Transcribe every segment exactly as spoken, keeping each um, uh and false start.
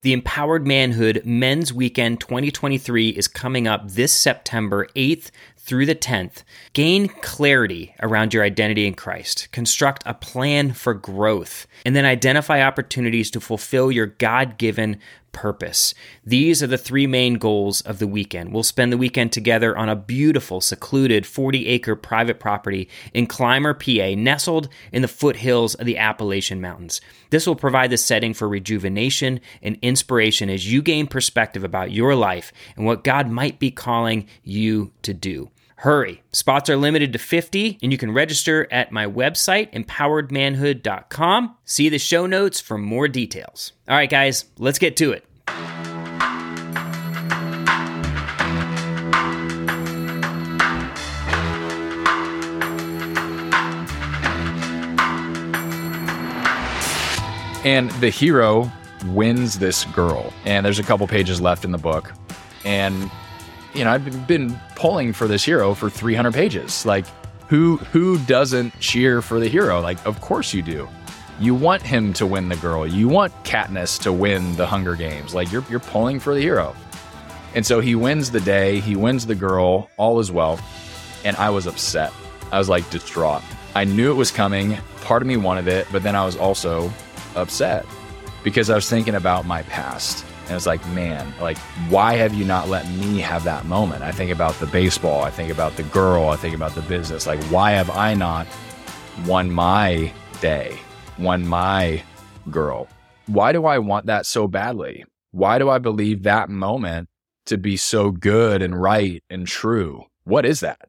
The Empowered Manhood Men's Weekend twenty twenty-three is coming up this September eighth through the tenth. Gain clarity around your identity in Christ. Construct a plan for growth. And then identify opportunities to fulfill your God-given purpose. These are the three main goals of the weekend. We'll spend the weekend together on a beautiful, secluded forty-acre private property in Clymer, P A, nestled in the foothills of the Appalachian Mountains. This will provide the setting for rejuvenation and inspiration as you gain perspective about your life and what God might be calling you to do. Hurry. Spots are limited to fifty, and you can register at my website, empowered manhood dot com. See the show notes for more details. All right, guys, let's get to it. And the hero wins this girl. And there's a couple pages left in the book. And you know, I've been pulling for this hero for three hundred pages. Like, who who doesn't cheer for the hero? Like, of course you do. You want him to win the girl. You want Katniss to win the Hunger Games. Like, you're you're pulling for the hero. And so he wins the day. He wins the girl. All is well. And I was upset. I was like distraught. I knew it was coming. Part of me wanted it, but then I was also upset because I was thinking about my past. And it's like, man, like, why have you not let me have that moment? I think about the baseball. I think about the girl. I think about the business. Like, why have I not won my day, won my girl? Why do I want that so badly? Why do I believe that moment to be so good and right and true? What is that?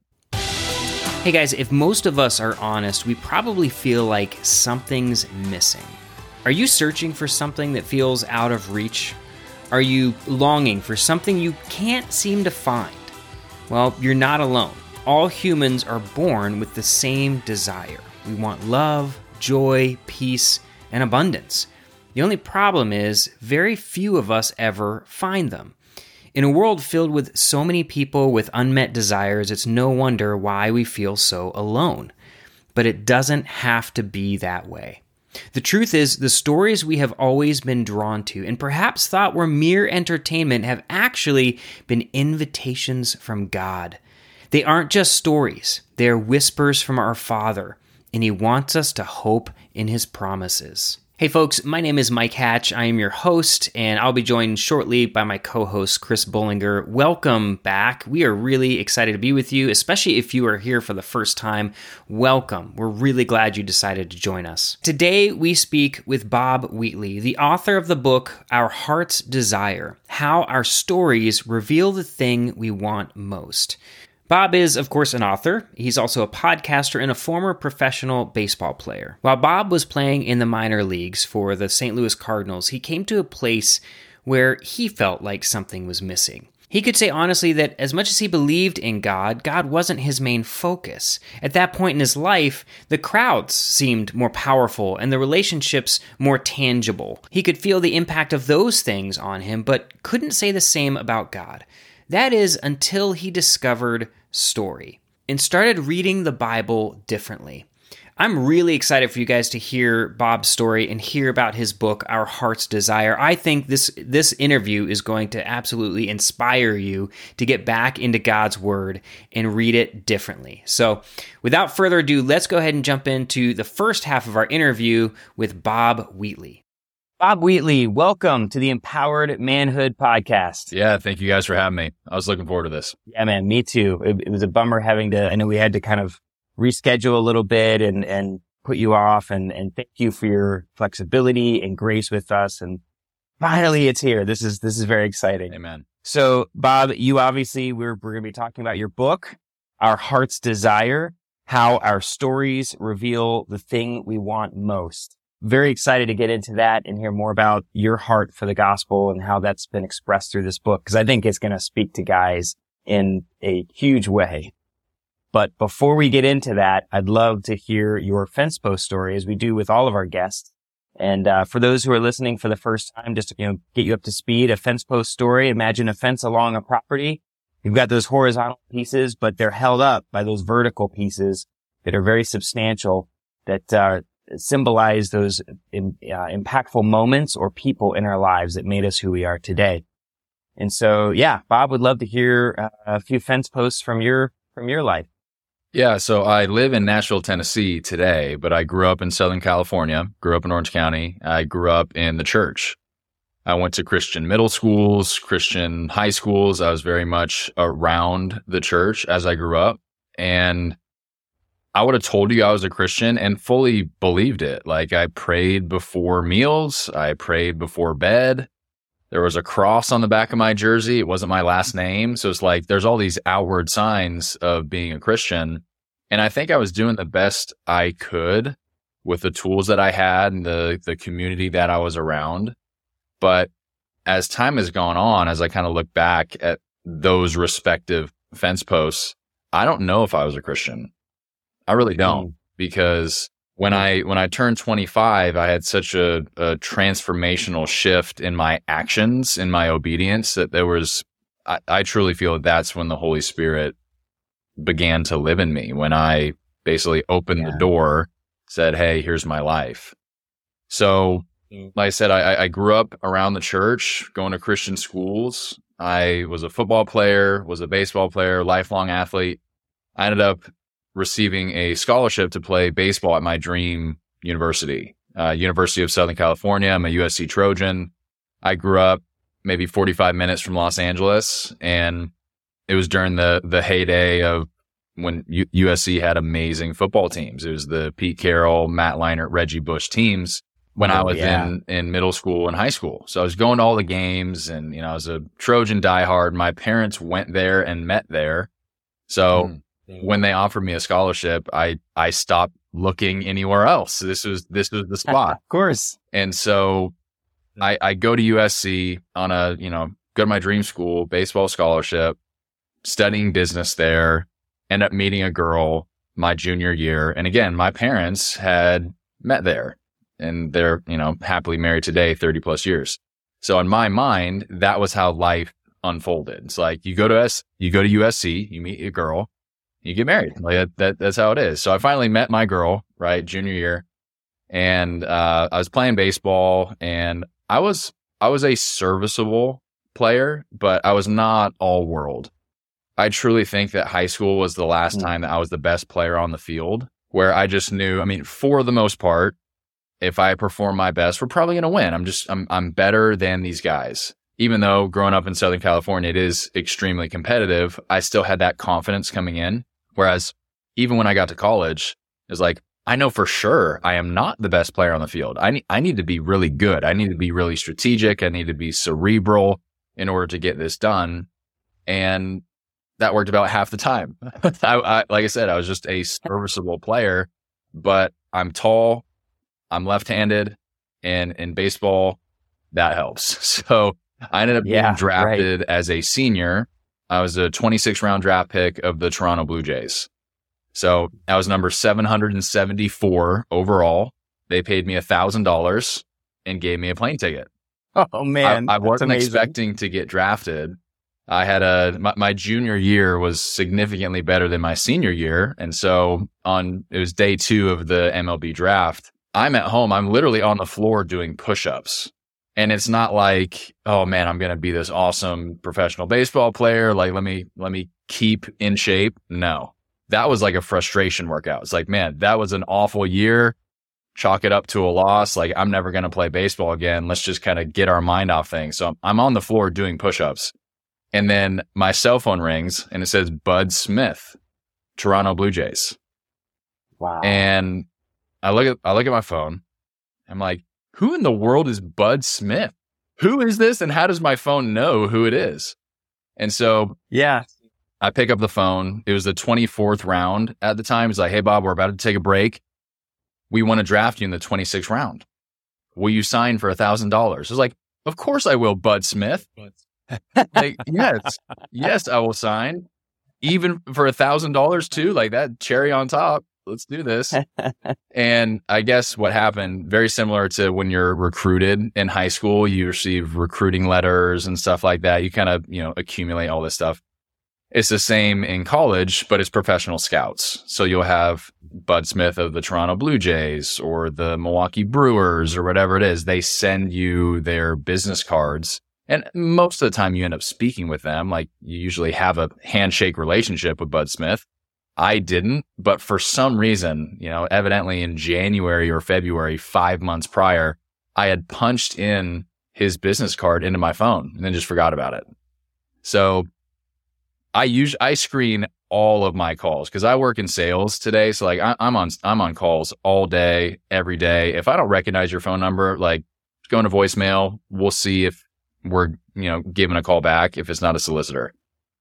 Hey guys, if most of us are honest, we probably feel like something's missing. Are you searching for something that feels out of reach? Are you longing for something you can't seem to find? Well, you're not alone. All humans are born with the same desire. We want love, joy, peace, and abundance. The only problem is very few of us ever find them. In a world filled with so many people with unmet desires, it's no wonder why we feel so alone. But it doesn't have to be that way. The truth is, the stories we have always been drawn to and perhaps thought were mere entertainment have actually been invitations from God. They aren't just stories. They are whispers from our Father, and He wants us to hope in His promises. Hey folks, my name is Mike Hatch. I am your host, and I'll be joined shortly by my co-host, Chris Bollinger. Welcome back. We are really excited to be with you, especially if you are here for the first time. Welcome. We're really glad you decided to join us. Today, we speak with Bob Wheatley, the author of the book, Our Heart's Desire: How Our Stories Reveal the Thing We Want Most. Bob is, of course, an author. He's also a podcaster and a former professional baseball player. While Bob was playing in the minor leagues for the Saint Louis Cardinals, he came to a place where he felt like something was missing. He could say honestly that as much as he believed in God, God wasn't his main focus. At that point in his life, the crowds seemed more powerful and the relationships more tangible. He could feel the impact of those things on him, but couldn't say the same about God. That is, until he discovered story and started reading the Bible differently. I'm really excited for you guys to hear Bob's story and hear about his book, Our Heart's Desire. I think this this interview is going to absolutely inspire you to get back into God's Word and read it differently. So without further ado, let's go ahead and jump into the first half of our interview with Bob Wheatley. Bob Wheatley, welcome to the Empowered Manhood Podcast. Yeah, thank you guys for having me. I was looking forward to this. Yeah, man, me too. It, it was a bummer having to, I know we had to kind of reschedule a little bit and, and put you off, and, and thank you for your flexibility and grace with us. And finally, it's here. This is, this is very exciting. Amen. So, Bob, you obviously, we're, we're going to be talking about your book, Our Heart's Desire: How Our Stories Reveal the Thing We Want Most. Very excited to get into that and hear more about your heart for the gospel and how that's been expressed through this book, because I think it's going to speak to guys in a huge way. But before we get into that, I'd love to hear your fence post story, as we do with all of our guests. And uh, for those who are listening for the first time, just to you know, get you up to speed, a fence post story: imagine a fence along a property. You've got those horizontal pieces, but they're held up by those vertical pieces that are very substantial, that uh, symbolize those in, uh, impactful moments or people in our lives that made us who we are today. And so, yeah, Bob, would love to hear uh, a few fence posts from your from your life. Yeah, so I live in Nashville, Tennessee today, but I grew up in Southern California, grew up in Orange County. I grew up in the church. I went to Christian middle schools, Christian high schools. I was very much around the church as I grew up. And I would have told you I was a Christian and fully believed it. Like, I prayed before meals. I prayed before bed. There was a cross on the back of my jersey. It wasn't my last name. So it's like, there's all these outward signs of being a Christian. And I think I was doing the best I could with the tools that I had and the, the community that I was around. But as time has gone on, as I kind of look back at those respective fence posts, I don't know if I was a Christian. I really don't, mm. because when I when I turned twenty-five, I had such a, a transformational shift in my actions, in my obedience, that there was, I, I truly feel that that's when the Holy Spirit began to live in me, when I basically opened yeah. the door, said, hey, here's my life. So like I said, I, I grew up around the church, going to Christian schools. I was a football player, was a baseball player, lifelong athlete. I ended up receiving a scholarship to play baseball at my dream university, uh, University of Southern California. I'm a U S C Trojan. I grew up maybe forty-five minutes from Los Angeles, and it was during the the heyday of when U- USC had amazing football teams. It was the Pete Carroll, Matt Leinart, Reggie Bush teams. When oh, I was yeah. in, in middle school and high school. So I was going to all the games, and, you know, I was a Trojan diehard. My parents went there and met there. So mm-hmm. when they offered me a scholarship, I, I stopped looking anywhere else. This was, this was the spot. Of course. And so I, I go to U S C on a, you know, go to my dream school, baseball scholarship, studying business there, end up meeting a girl my junior year. And again, my parents had met there. And they're, you know, happily married today, thirty plus years. So in my mind, that was how life unfolded. It's like, you go to S, you go to U S C, you meet a girl, you get married. Like that, that that's how it is. So I finally met my girl, right, junior year, and uh, I was playing baseball, and I was I was a serviceable player, but I was not all world. I truly think that high school was the last mm-hmm. time that I was the best player on the field, where I just knew, I mean, for the most part, if I perform my best, we're probably going to win. I'm just, I'm, I'm better than these guys. Even though growing up in Southern California, it is extremely competitive, I still had that confidence coming in. Whereas even when I got to college, it was like, I know for sure I am not the best player on the field. I need, I need to be really good. I need to be really strategic. I need to be cerebral in order to get this done. And that worked about half the time. I, I, like I said, I was just a serviceable player, but I'm tall, I'm left-handed, and in baseball, that helps. So I ended up yeah, being drafted right. as a senior. I was a twenty-sixth round draft pick of the Toronto Blue Jays. So I was number seven hundred seventy-four overall. They paid me one thousand dollars and gave me a plane ticket. Oh, man. I, I wasn't amazing. expecting to get drafted. I had a, my, my junior year was significantly better than my senior year. And so on, it was day two of the M L B draft. I'm at home. I'm literally on the floor doing push-ups. And it's not like, oh man, I'm going to be this awesome professional baseball player. Like, let me, let me keep in shape. No, that was like a frustration workout. It's like, man, that was an awful year. Chalk it up to a loss. Like, I'm never going to play baseball again. Let's just kind of get our mind off things. So I'm on the floor doing push-ups. And then my cell phone rings and it says Bud Smith, Toronto Blue Jays. Wow. And I look at, I look at my phone. I'm like, who in the world is Bud Smith? Who is this? And how does my phone know who it is? And so, yeah, I pick up the phone. It was the twenty-fourth round at the time. It's like, hey, Bob, we're about to take a break. We want to draft you in the twenty-sixth round. Will you sign for a thousand dollars? I was like, of course I will, Bud Smith. Like, yes, yes, I will sign. Even for a thousand dollars too, like that cherry on top. Let's do this. And I guess what happened, very similar to when you're recruited in high school, you receive recruiting letters and stuff like that. You kind of, you know, accumulate all this stuff. It's the same in college, but it's professional scouts. So you'll have Bud Smith of the Toronto Blue Jays or the Milwaukee Brewers or whatever it is. They send you their business cards. And most of the time you end up speaking with them. Like you usually have a handshake relationship with Bud Smith. I didn't, but for some reason, you know, evidently in January or February, five months prior, I had punched in his business card into my phone and then just forgot about it. So I usually, I screen all of my calls because I work in sales today. So like I, I'm on, I'm on calls all day, every day. If I don't recognize your phone number, like go into voicemail, we'll see if we're, you know, giving a call back if it's not a solicitor.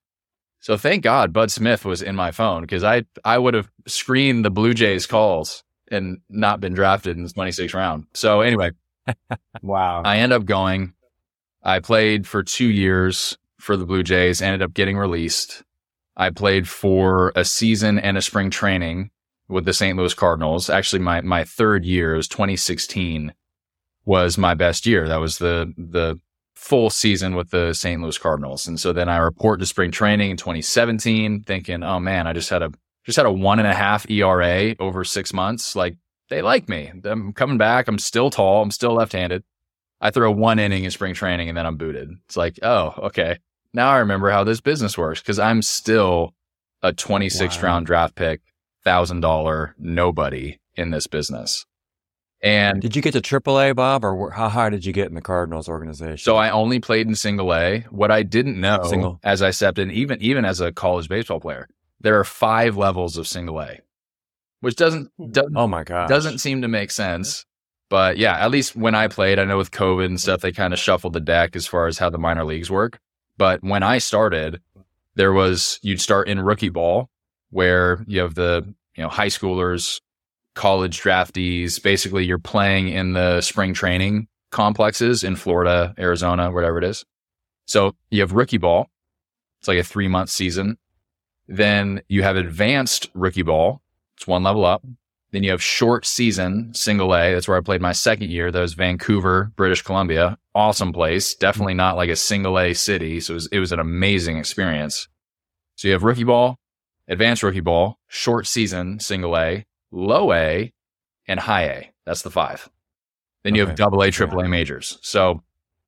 So thank God Bud Smith was in my phone because I, I would have screened the Blue Jays calls and not been drafted in the twenty-sixth round. So anyway, wow. I end up going, I played for two years for the Blue Jays, ended up getting released. I played for a season and a spring training with the Saint Louis Cardinals. Actually, my, my third year, was twenty sixteen, was my best year. That was the, the full season with the Saint Louis Cardinals. And so then I report to spring training in twenty seventeen thinking, oh man, I just had a, just had a one and a half E R A over six months. Like they like me. I'm coming back. I'm still tall. I'm still left-handed. I throw one inning in spring training and then I'm booted. It's like, oh, okay. Now I remember how this business works because I'm still a twenty-sixth wow. round draft pick, one thousand dollars nobody in this business. And did you get to triple A, Bob, or how high did you get in the Cardinals organization? So I only played in single A. What I didn't know single. as I stepped in, even, even as a college baseball player, there are five levels of single A, which doesn't, doesn't, oh my gosh. doesn't seem to make sense. But yeah, at least when I played, I know with COVID and stuff, they kind of shuffled the deck as far as how the minor leagues work. But when I started, there was, you'd start in rookie ball where you have the, you know, high schoolers, college draftees. Basically, you're playing in the spring training complexes in Florida, Arizona, whatever it is. So you have rookie ball. It's like a three month season. Then you have advanced rookie ball. It's one level up. Then you have short season, single A. That's where I played my second year. That was Vancouver, British Columbia. Awesome place. Definitely not like a single A city. So it was, it was an amazing experience. So you have rookie ball, advanced rookie ball, short season, single A, low A, and high A. That's the five. Then you okay. have double A, triple A majors. So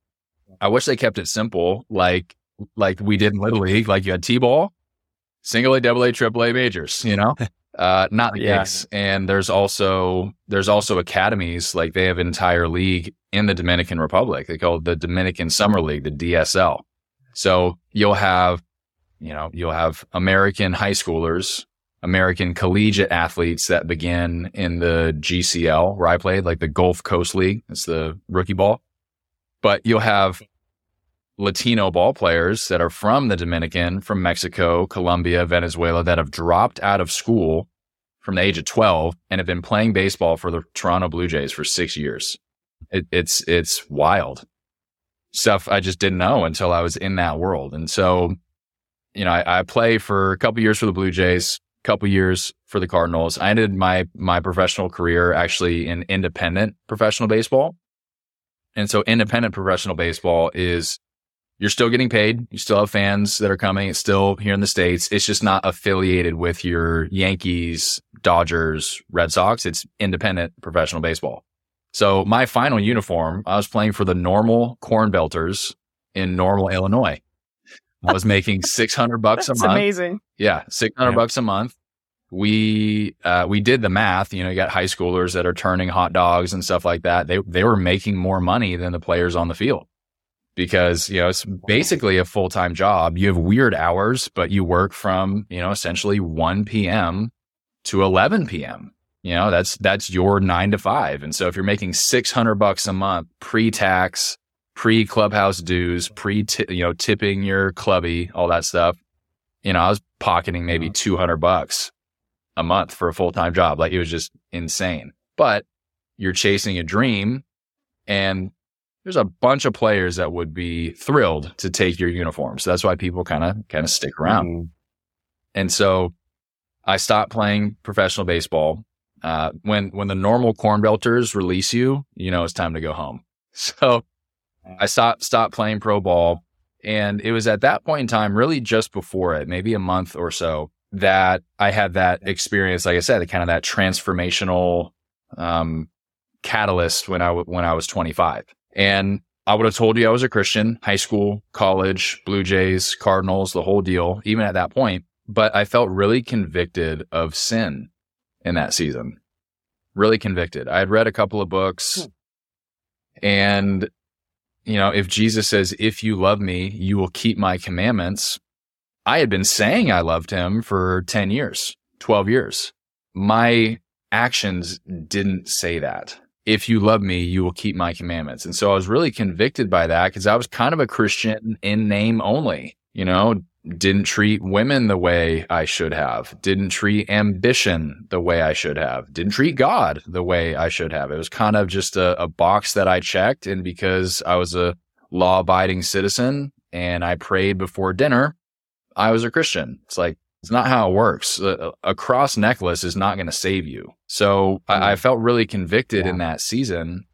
I wish they kept it simple, like like we did in Little League. Like you had T-ball, single A, double A, triple A majors, you know? Uh, not the yeah. case. And there's also, there's also academies, like they have an entire league in the Dominican Republic. They call it the Dominican Summer League, the D S L. So you'll have, you know, you'll have American high schoolers, American collegiate athletes that begin in the G C L where I played, like the Gulf Coast League. It's the rookie ball. But you'll have Latino ball players that are from the Dominican, from Mexico, Colombia, Venezuela, that have dropped out of school from the age of twelve and have been playing baseball for the Toronto Blue Jays for six years. It, it's, it's wild stuff I just didn't know until I was in that world. And so, you know, I, I play for a couple years for the Blue Jays, a couple years for the Cardinals. I ended my, my professional career actually in independent professional baseball. And so independent professional baseball is, you're still getting paid. You still have fans that are coming. It's still here in the States. It's just not affiliated with your Yankees, Dodgers, Red Sox. It's independent professional baseball. So my final uniform, I was playing for the Normal Corn Belters in Normal, Illinois. I was making six hundred bucks a month. That's amazing. Yeah. six hundred yeah. bucks a month. We, uh, we did the math. You know, you got high schoolers that are turning hot dogs and stuff like that. They, they were making more money than the players on the field. Because, you know, it's basically a full-time job. You have weird hours, but you work from, you know, essentially one p.m. to eleven p.m. You know, that's, that's your nine to five. And so if you're making six hundred bucks a month, pre-tax, pre-clubhouse dues, pre, you know, tipping your clubby, all that stuff, you know, I was pocketing maybe two hundred bucks a month for a full-time job. Like it was just insane, but you're chasing a dream, and there's a bunch of players that would be thrilled to take your uniform. So that's why people kind of kind of stick around. Mm-hmm. And so I stopped playing professional baseball. Uh, when when the Normal Corn Belters release you, you know it's time to go home. So I stopped stopped playing pro ball, And it was at that point in time, really just before it, maybe a month or so, that I had that experience, like I said, kind of that transformational um, catalyst when I, w- when I was twenty-five. And I would have told you I was a Christian, high school, college, Blue Jays, Cardinals, the whole deal, even at that point. But I felt really convicted of sin in that season. Really convicted. I had read a couple of books, and, you know, if Jesus says, if you love me, you will keep my commandments. I had been saying I loved him for ten years, twelve years. My actions didn't say that. If you love me, you will keep my commandments. And so I was really convicted by that because I was kind of a Christian in name only, you know, didn't treat women the way I should have, didn't treat ambition the way I should have, didn't treat God the way I should have. It was kind of just a, a box that I checked. And because I was a law-abiding citizen and I prayed before dinner, I was a Christian. It's like, it's not how it works. A, a cross necklace is not going to save you. So mm. I, I felt really convicted yeah. in that season,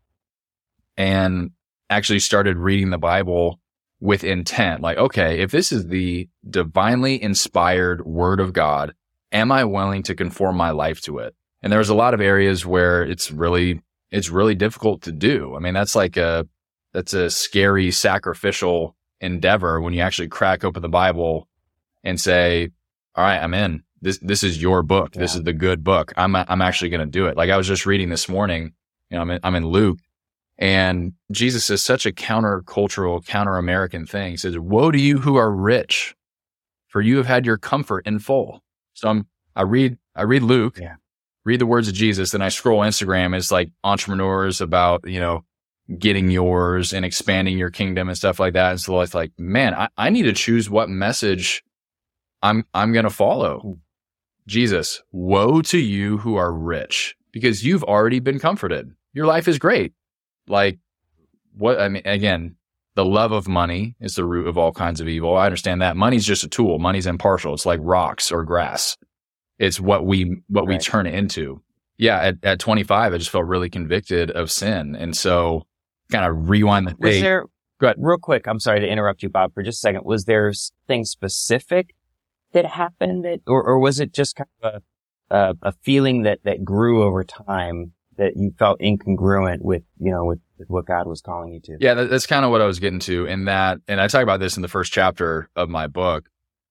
and actually started reading the Bible with intent. Like, okay, if this is the divinely inspired word of God, am I willing to conform my life to it? And there's a lot of areas where it's really, it's really difficult to do. I mean, that's like a, that's a scary sacrificial endeavor when you actually crack open the Bible and say, all right, I'm in. This, this is your book. Yeah. This is the good book. I'm, I'm actually going to do it. Like I was just reading this morning, you know, I'm in, I'm in Luke, and Jesus says such a counter-cultural, counter-American thing. He says, woe to you who are rich, for you have had your comfort in full. So I'm, I read, I read Luke, yeah. read the words of Jesus, then I scroll Instagram. It's like entrepreneurs about, you know, getting yours and expanding your kingdom and stuff like that. And so it's like, man, I, I need to choose what message I'm, I'm going to follow. Jesus, woe to you who are rich, because you've already been comforted. Your life is great. Like what, I mean, again, the love of money is the root of all kinds of evil. I understand that. Money's just a tool. Money's impartial. It's like rocks or grass. It's what we, what right. we turn it into. Yeah. At, at twenty-five, I just felt really convicted of sin. And so kind of rewind the Was tape. there, Go ahead. real quick, I'm sorry to interrupt you, Bob, for just a second. Was there something specific that happened that, or, or was it just kind of a, a, a feeling that, that grew over time that you felt incongruent with, you know, with, with what God was calling you to? Yeah, that, that's kind of what I was getting to in that. And I talk about this in the first chapter of my book.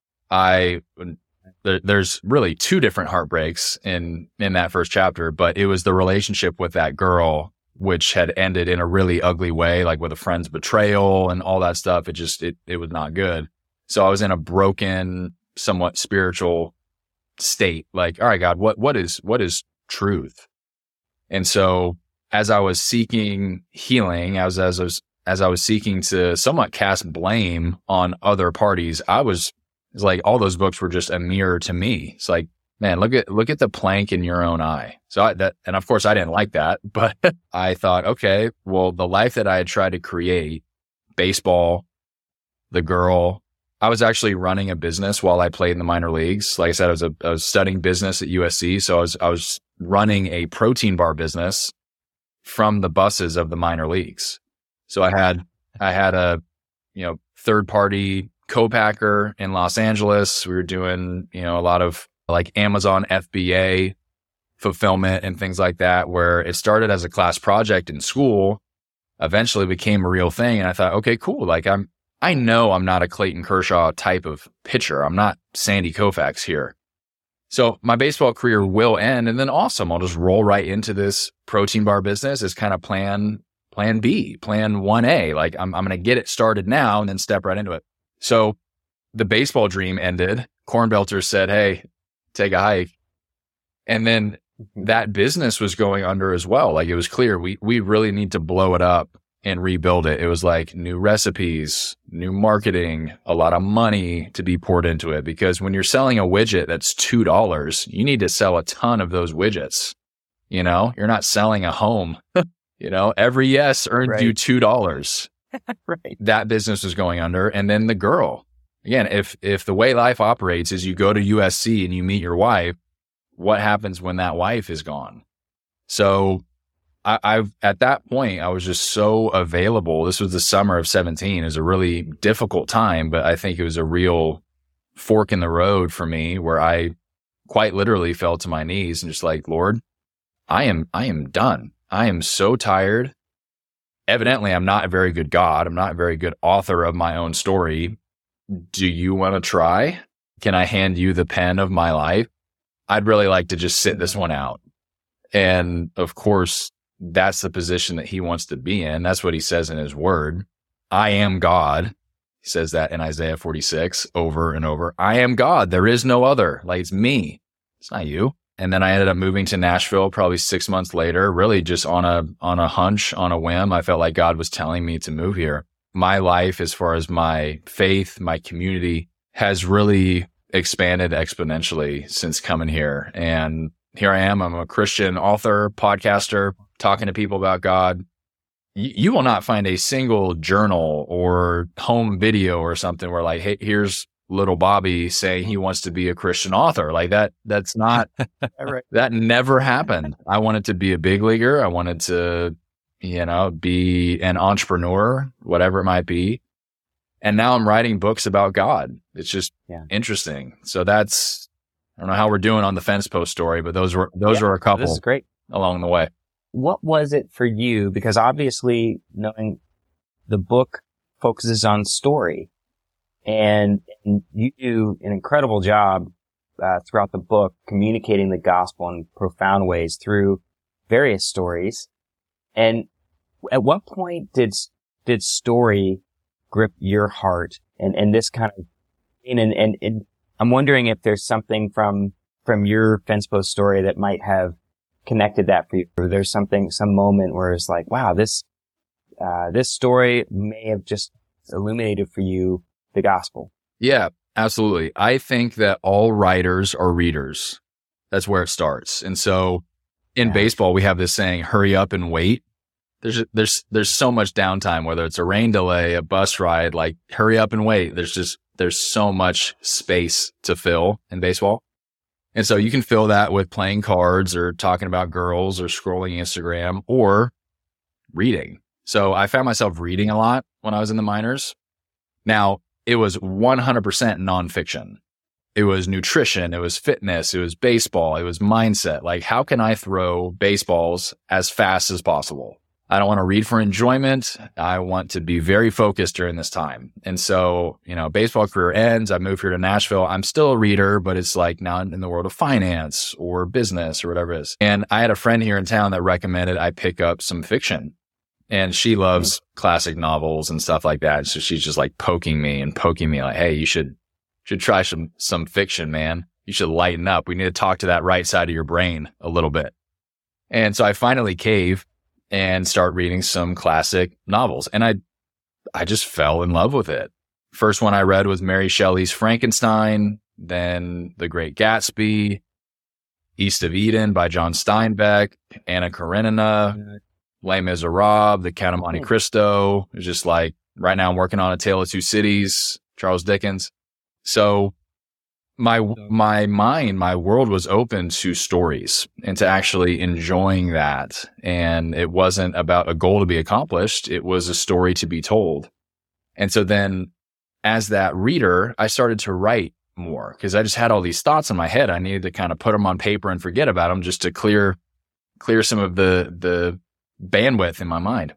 I, there, there's really two different heartbreaks in, in that first chapter, but it was the relationship with that girl, which had ended in a really ugly way, like with a friend's betrayal and all that stuff. It just, it, it was not good. So I was in a broken, somewhat spiritual state. Like, all right, God, what, what is, what is truth? And so as I was seeking healing, as, as I was, as I was seeking to somewhat cast blame on other parties, I was, it's like all those books were just a mirror to me. It's like, man, look at, look at the plank in your own eye. So I, that, and of course I didn't like that, but I thought, okay, well, the life that I had tried to create, baseball, the girl, I was actually running a business while I played in the minor leagues. Like I said, I was, a, I was studying business at U S C. So I was, I was running a protein bar business from the buses of the minor leagues. So I had, I had a, you know, third party co-packer in Los Angeles. We were doing, you know, a lot of like Amazon F B A fulfillment and things like that, where it started as a class project in school, eventually became a real thing. And I thought, okay, cool. Like I'm, I know I'm not a Clayton Kershaw type of pitcher. I'm not Sandy Koufax here. So my baseball career will end, and then awesome. I'll just roll right into this protein bar business as kind of plan, plan B, plan one A. Like I'm, I'm going to get it started now and then step right into it. So the baseball dream ended. Corn Belters said, hey, take a hike. And then that business was going under as well. Like it was clear we, we really need to blow it up and rebuild it. It was like new recipes, new marketing, a lot of money to be poured into it, because when you're selling a widget that's two dollars, you need to sell a ton of those widgets. You know, you're not selling a home. You know, every yes earned right. you two dollars. Right. That business was going under. And then the girl, again, if, if the way life operates is you go to U S C and you meet your wife, what happens when that wife is gone? So I, I've at that point, I was just so available. This was the summer of seventeen. It was a really difficult time, but I think it was a real fork in the road for me where I quite literally fell to my knees and just like, Lord, I am, I am done. I am so tired. Evidently, I'm not a very good God. I'm not a very good author of my own story. Do you want to try? Can I hand you the pen of my life? I'd really like to just sit this one out. And of course, that's the position that he wants to be in. That's what he says in his word. I am God. He says that in Isaiah forty-six over and over. I am God. There is no other. Like, it's me. It's not you. And then I ended up moving to Nashville probably six months later, really just on a, on a hunch, on a whim. I felt like God was telling me to move here. My life, as far as my faith, my community, has really expanded exponentially since coming here. And here I am. I'm a Christian author, podcaster, talking to people about God. Y- you will not find a single journal or home video or something where like, hey, here's little Bobby saying he wants to be a Christian author. Like that, that's not, that never happened. I wanted to be a big leaguer. I wanted to, you know, be an entrepreneur, whatever it might be. And now I'm writing books about God. It's just yeah. interesting. So that's, I don't know how we're doing on the fence post story, but those were, those yeah, were a couple this is great. along the way. What was it for you? Because obviously knowing the book focuses on story and, and you do an incredible job uh, throughout the book communicating the gospel in profound ways through various stories. And at what point did, did story grip your heart and, and this kind of, and, and, and I'm wondering if there's something from, from your fence post story that might have connected that for you. Or there's something, some moment where it's like, wow, this, uh, this story may have just illuminated for you the gospel. Yeah, absolutely. I think that all writers are readers. That's where it starts. And so in yeah. baseball, we have this saying, hurry up and wait. There's, there's, there's so much downtime, whether it's a rain delay, a bus ride, like hurry up and wait. There's just, there's so much space to fill in baseball. And so you can fill that with playing cards or talking about girls or scrolling Instagram or reading. So I found myself reading a lot when I was in the minors. Now it was one hundred percent nonfiction. It was nutrition. It was fitness. It was baseball. It was mindset. Like, how can I throw baseballs as fast as possible? I don't want to read for enjoyment. I want to be very focused during this time. And so, you know, baseball career ends. I move here to Nashville. I'm still a reader, but it's like now in the world of finance or business or whatever it is. And I had a friend here in town that recommended I pick up some fiction. And she loves mm-hmm. classic novels and stuff like that. So she's just like poking me and poking me like, hey, you should, should try some, some fiction, man. You should lighten up. We need to talk to that right side of your brain a little bit. And so I finally cave and start reading some classic novels. And I, I just fell in love with it. First one I read was Mary Shelley's Frankenstein, then The Great Gatsby, East of Eden by John Steinbeck, Anna Karenina, Les Miserables, The Count of Monte Cristo. It was just like, right now I'm working on A Tale of Two Cities, Charles Dickens. So my, my mind, my world was open to stories and to actually enjoying that. And it wasn't about a goal to be accomplished. It was a story to be told. And so then as that reader, I started to write more because I just had all these thoughts in my head. I needed to kind of put them on paper and forget about them just to clear, clear some of the, the bandwidth in my mind.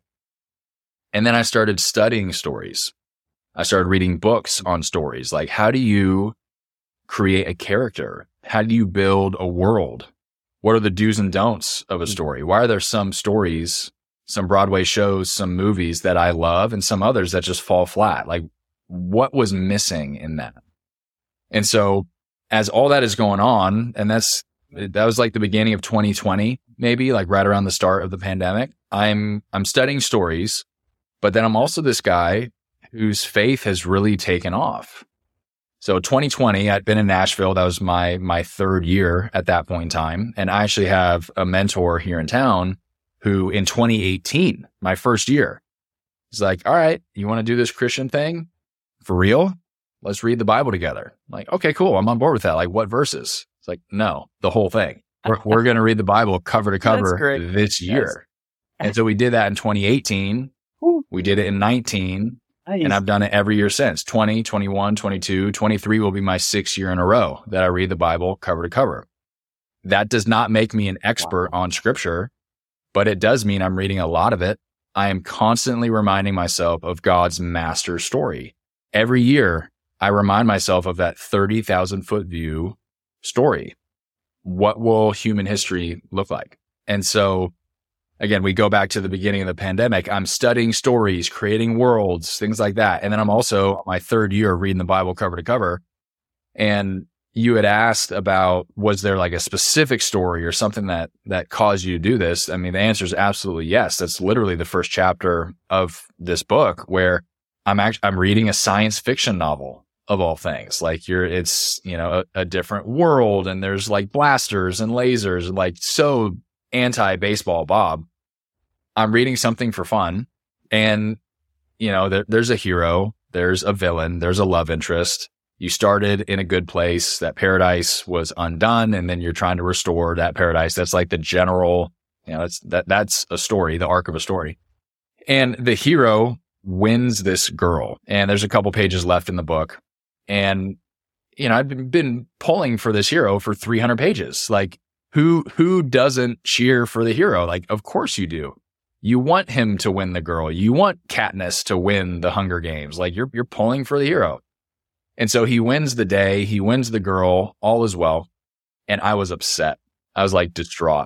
And then I started studying stories. I started reading books on stories. Like, how do you create a character? How do you build a world? What are the do's and don'ts of a story? Why are there some stories, some Broadway shows, some movies that I love and some others that just fall flat? Like, what was missing in that? And so as all that is going on, and that's, that was like the beginning of twenty twenty, maybe like right around the start of the pandemic, I'm, I'm studying stories, but then I'm also this guy whose faith has really taken off. So twenty twenty, I'd been in Nashville. That was my, my third year at that point in time. And I actually have a mentor here in town who in twenty eighteen, my first year, he's like, all right, you want to do this Christian thing for real? Let's read the Bible together. I'm like, okay, cool. I'm on board with that. Like, what verses? It's like, no, the whole thing. We're, we're going to read the Bible cover to cover this year. Yes. And so we did that in twenty eighteen. Ooh. We did it in nineteen. Nice. And I've done it every year since. twenty, twenty-one, twenty-two, twenty-three will be my sixth year in a row that I read the Bible cover to cover. That does not make me an expert wow. on scripture, but it does mean I'm reading a lot of it. I am constantly reminding myself of God's master story. Every year, I remind myself of that thirty thousand foot view story. What will human history look like? And so, again, we go back to the beginning of the pandemic. I'm studying stories, creating worlds, things like that. And then I'm also my third year reading the Bible cover to cover. And you had asked about, was there like a specific story or something that, that caused you to do this? I mean, the answer is absolutely yes. That's literally the first chapter of this book where I'm actually, I'm reading a science fiction novel of all things. Like you're, it's, you know, a, a different world and there's like blasters and lasers and like so anti-baseball Bob. I'm reading something for fun and, you know, there, there's a hero, there's a villain, there's a love interest. You started in a good place. That paradise was undone, and then you're trying to restore that paradise. That's like the general, you know, that's that that's a story, the arc of a story. And the hero wins this girl. And there's a couple pages left in the book. And, you know, I've been, been pulling for this hero for three hundred pages. Like, who who doesn't cheer for the hero? Like, of course you do. You want him to win the girl. You want Katniss to win the Hunger Games. Like, you're you're pulling for the hero. And so he wins the day, he wins the girl, all is well. And I was upset. I was like distraught.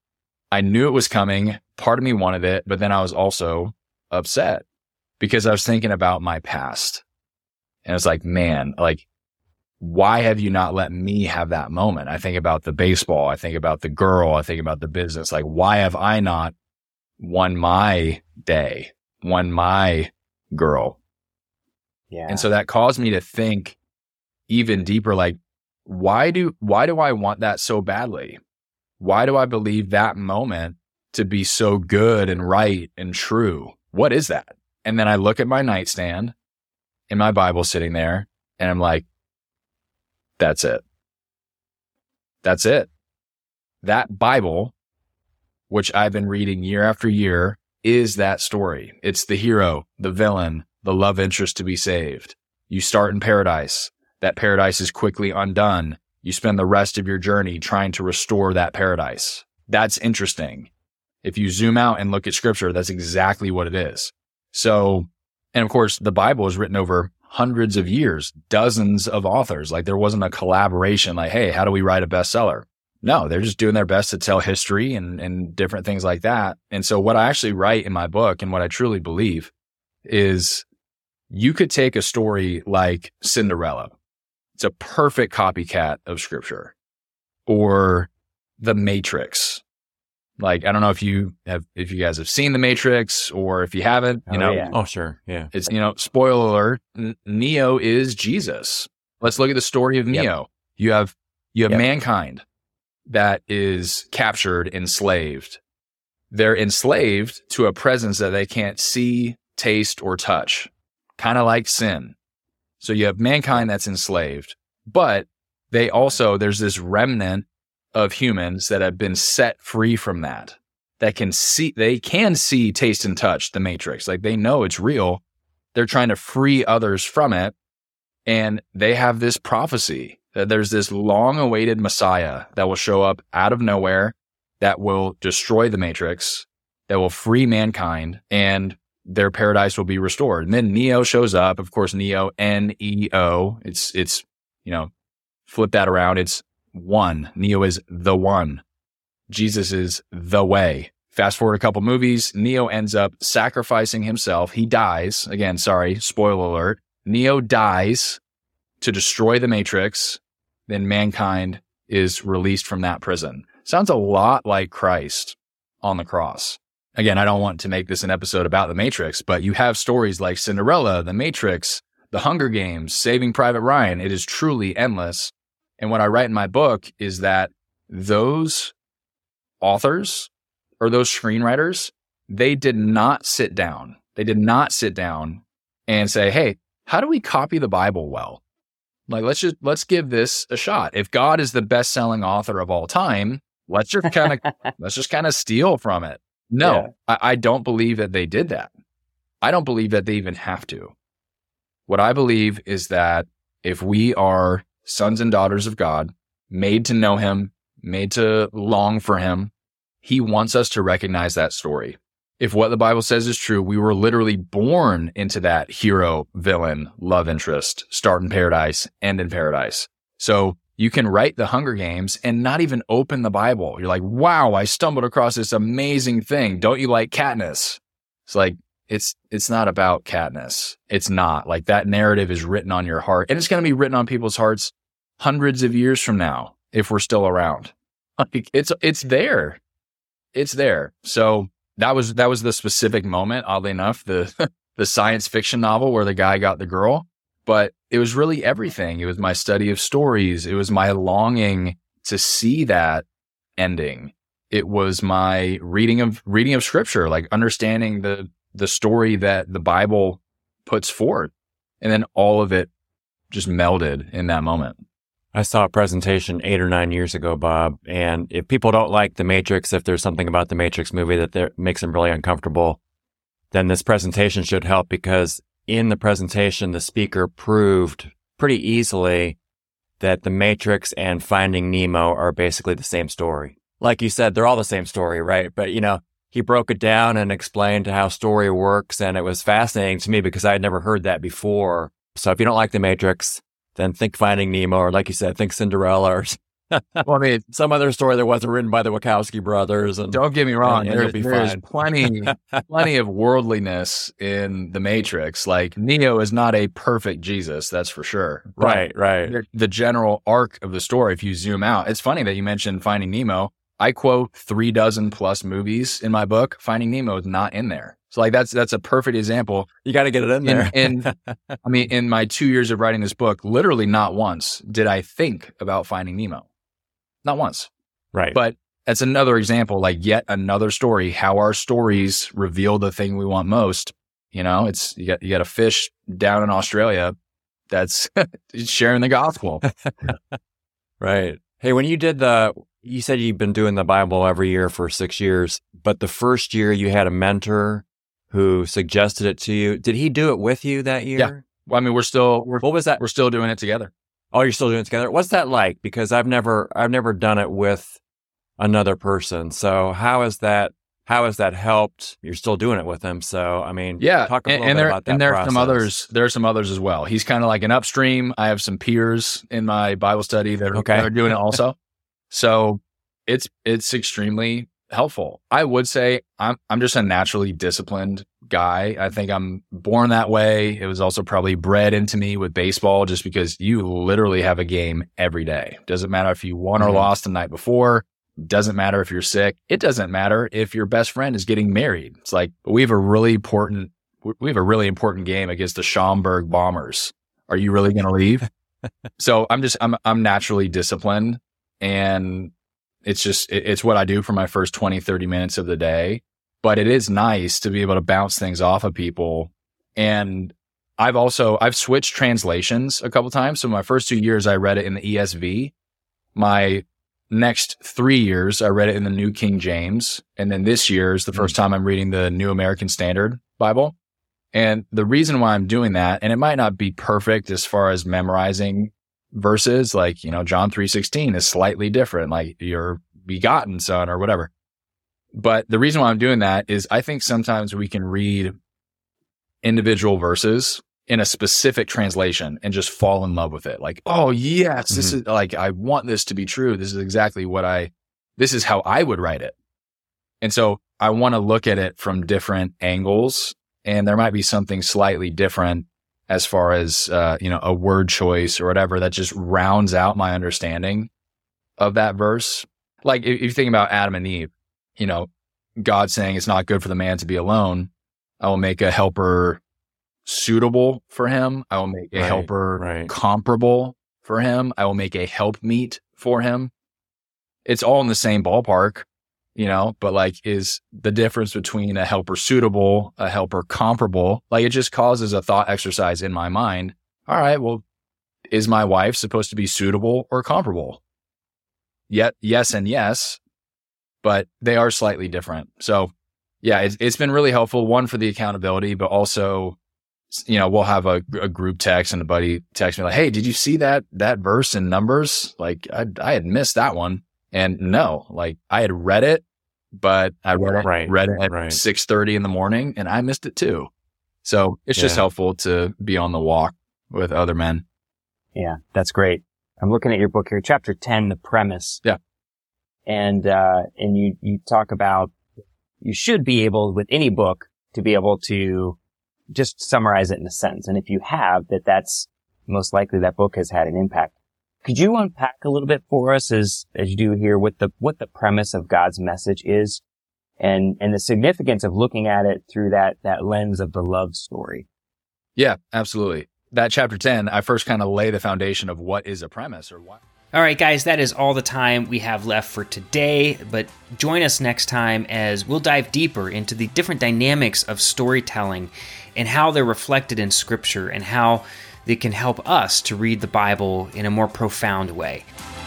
I knew it was coming. Part of me wanted it, but then I was also upset because I was thinking about my past. And it's like, man, like, why have you not let me have that moment? I think about the baseball. I think about the girl. I think about the business. Like, why have I not won my day, won my girl? Yeah. And so that caused me to think even deeper, like, why do, why do I want that so badly? Why do I believe that moment to be so good and right and true? What is that? And then I look at my nightstand and my Bible sitting there and I'm like, that's it. That's it. That Bible, which I've been reading year after year, is that story. It's the hero, the villain, the love interest to be saved. You start in paradise. That paradise is quickly undone. You spend the rest of your journey trying to restore that paradise. That's interesting. If you zoom out and look at scripture, that's exactly what it is. So, and of course, the Bible is written over hundreds of years, dozens of authors. Like, there wasn't a collaboration like, hey, how do we write a bestseller? No, they're just doing their best to tell history and, and different things like that. And so what I actually write in my book and what I truly believe is you could take a story like Cinderella. It's a perfect copycat of scripture. Or The Matrix. Like, I don't know if you have, if you guys have seen The Matrix or if you haven't, you oh, know. Yeah. Oh, sure. Yeah. It's, you know, spoiler alert, N- Neo is Jesus. Let's look at the story of Neo. Yep. You have, you have yep. mankind that is captured, enslaved. They're enslaved to a presence that they can't see, taste, or touch. Kind of like sin. So you have mankind that's enslaved, but they also, there's this remnant of humans that have been set free from that, that can see, they can see, taste, and touch the Matrix. Like, they know it's real. They're trying to free others from it. And they have this prophecy that there's this long awaited Messiah that will show up out of nowhere, that will destroy the Matrix, that will free mankind, and their paradise will be restored. And then Neo shows up. Of course, Neo, N E O. It's, it's, you know, flip that around. It's one. Neo is the one. Jesus is the way. Fast forward a couple movies. Neo ends up sacrificing himself. He dies. Again, sorry, spoiler alert. Neo dies to destroy the Matrix. Then mankind is released from that prison. Sounds a lot like Christ on the cross. Again, I don't want to make this an episode about the Matrix, but you have stories like Cinderella, the Matrix, the Hunger Games, Saving Private Ryan. It is truly endless. And what I write in my book is that those authors or those screenwriters, they did not sit down. They did not sit down and say, hey, how do we copy the Bible well? Like, let's just, let's give this a shot. If God is the best-selling author of all time, let's just kind of, let's just kind of steal from it. No, Yeah. I, I don't believe that they did that. I don't believe that they even have to. What I believe is that if we are sons and daughters of God, made to know him, made to long for him, he wants us to recognize that story. If what the Bible says is true, we were literally born into that hero, villain, love interest, start in paradise, end in paradise. So you can write the Hunger Games and not even open the Bible. You're like, wow, I stumbled across this amazing thing. Don't you like Katniss? It's like, it's it's not about Katniss. It's not. Like, that narrative is written on your heart, and it's going to be written on people's hearts hundreds of years from now if we're still around. Like, it's it's there. It's there. So that was that was the specific moment, oddly enough, the the science fiction novel where the guy got the girl. But it was really everything. It was my study of stories. It was my longing to see that ending. It was my reading of reading of scripture, like understanding the the story that the Bible puts forth. And then all of it just melded in that moment. I saw a presentation eight or nine years ago, Bob, and if people don't like The Matrix, if there's something about The Matrix movie that there- makes them really uncomfortable, then this presentation should help, because in the presentation, the speaker proved pretty easily that The Matrix and Finding Nemo are basically the same story. Like you said, they're all the same story, right? But, you know, he broke it down and explained how story works, and it was fascinating to me because I had never heard that before. So if you don't like The Matrix, then think Finding Nemo, or like you said, think Cinderella, or Well, I mean, some other story that wasn't written by the Wachowski brothers. And don't get me wrong. and- and there- you'll be there's fine. plenty, plenty of worldliness in the Matrix. Like, Neo is not a perfect Jesus, that's for sure. But Right, right. the- the general arc of the story, if you zoom out, it's funny that you mentioned Finding Nemo. I quote three dozen plus movies in my book. Finding Nemo is not in there. So, like, that's that's a perfect example. You got to get it in there. In, in I mean, in my two years of writing this book, literally not once did I think about Finding Nemo. Not once. Right. But that's another example, like yet another story, how our stories reveal the thing we want most. You know, it's, you got, you got a fish down in Australia that's sharing the gospel. Right. Hey, when you did the, you said you've been doing the Bible every year for six years, but the first year you had a mentor who suggested it to you. Did he do it with you that year? Yeah. Well, I mean, we're still, we're, What was that? we're still doing it together. Oh, you're still doing it together. What's that like? Because I've never, I've never done it with another person. So how is that, how has that helped? You're still doing it with him. So, I mean, Yeah. talk a and, little and bit there, about that and there are process. some others, there are some others as well. He's kind of like an upstream. I have some peers in my Bible study that are, Okay. that are doing it also. So it's, it's extremely helpful. I would say I'm, I'm just a naturally disciplined guy. I think I'm born that way. It was also probably bred into me with baseball, just because you literally have a game every day. Doesn't matter if you won or Mhm. lost the night before. Doesn't matter if you're sick. It doesn't matter if your best friend is getting married. It's like, we have a really important, we have a really important game against the Schaumburg Bombers. Are you really going to leave? So I'm just, I'm, I'm naturally disciplined, and it's just, it, it's what I do for my first twenty, thirty minutes of the day. But it is nice to be able to bounce things off of people. And I've also, I've switched translations a couple times. So my first two years, I read it in the E S V. My next three years, I read it in the New King James. And then this year is the first time I'm reading the New American Standard Bible. And the reason why I'm doing that, and it might not be perfect as far as memorizing verses, like, you know, John three sixteen is slightly different, like your begotten son or whatever. But the reason why I'm doing that is I think sometimes we can read individual verses in a specific translation and just fall in love with it. Like, oh yes, this is like, I want this to be true. This is exactly what I, this is how I would write it. And so I want to look at it from different angles, and there might be something slightly different as far as, uh, you know, a word choice or whatever that just rounds out my understanding of that verse. Like, if you think about Adam and Eve, you know, God saying it's not good for the man to be alone. I will make a helper suitable for him. I will make a Right, helper right. comparable for him. I will make a helpmeet for him. It's all in the same ballpark, you know, but like, is the difference between a helper suitable, a helper comparable? Like, it just causes a thought exercise in my mind. All right, well, is my wife supposed to be suitable or comparable? Yet, yes and yes, but they are slightly different. So yeah, it's, it's been really helpful. One, for the accountability, but also, you know, we'll have a, a group text and a buddy text me like, hey, did you see that, that verse in Numbers? Like I, I had missed that one. And no, like I had read it, but I read it, right, read it at right. six thirty in the morning and I missed it too. So it's just Yeah. helpful to be on the walk with other men. Yeah, that's great. I'm looking at your book here, chapter ten, the premise. Yeah. And, uh, and you, you talk about you should be able with any book to be able to just summarize it in a sentence. And if you have, that that's most likely that book has had an impact. Could you unpack a little bit for us as, as you do here what the, what the premise of God's message is and, and the significance of looking at it through that, that lens of the love story? Yeah, absolutely. That chapter ten, I first kind of lay the foundation of what is a premise or what. All right, guys, that is all the time we have left for today, but join us next time as we'll dive deeper into the different dynamics of storytelling and how they're reflected in Scripture and how they can help us to read the Bible in a more profound way.